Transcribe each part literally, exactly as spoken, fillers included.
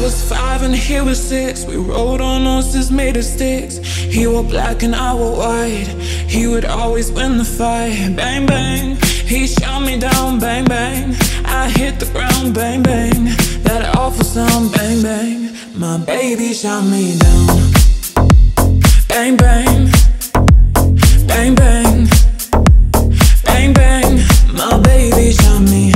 was five and he was six. We rode on horses made of sticks. He wore black and I wore white. He would always win the fight. Bang, bang, he shot me down. Bang, bang, I hit the ground. Bang, bang, that awful sound. Bang, bang, my baby shot me down. Bang, bang, bang, bang, bang, bang, my baby shot me.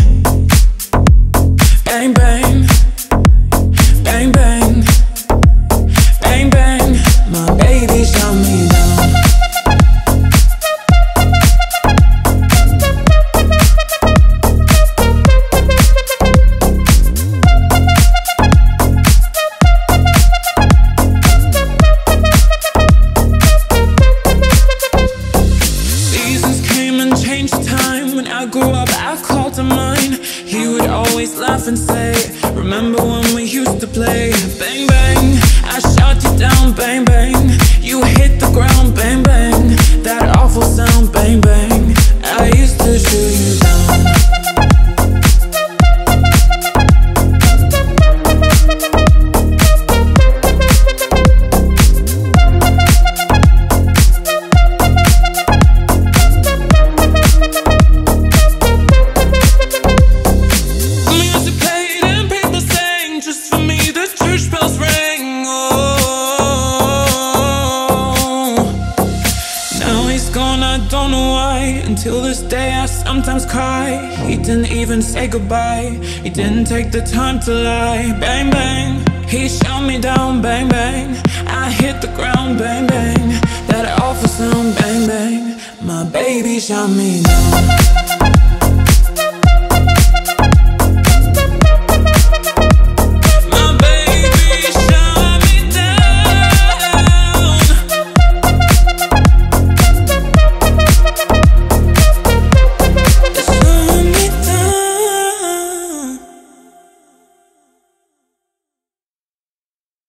Bang, bang, bang, bang, bang, bang, my baby shot me down. Seasons came and changed time. When I grew up, I called him mine. He would always laugh and say, remember when we used to play? Bang, bang, I shot you down. Bang, bang, you hit the ground. Bang, bang, that awful sound. Bang, bang, I used to shoot you down. I don't know why, until this day I sometimes cry. He didn't even say goodbye, he didn't take the time to lie. Bang, bang, he shot me down. Bang, bang, I hit the ground. Bang, bang, that awful sound. Bang, bang, my baby shot me down.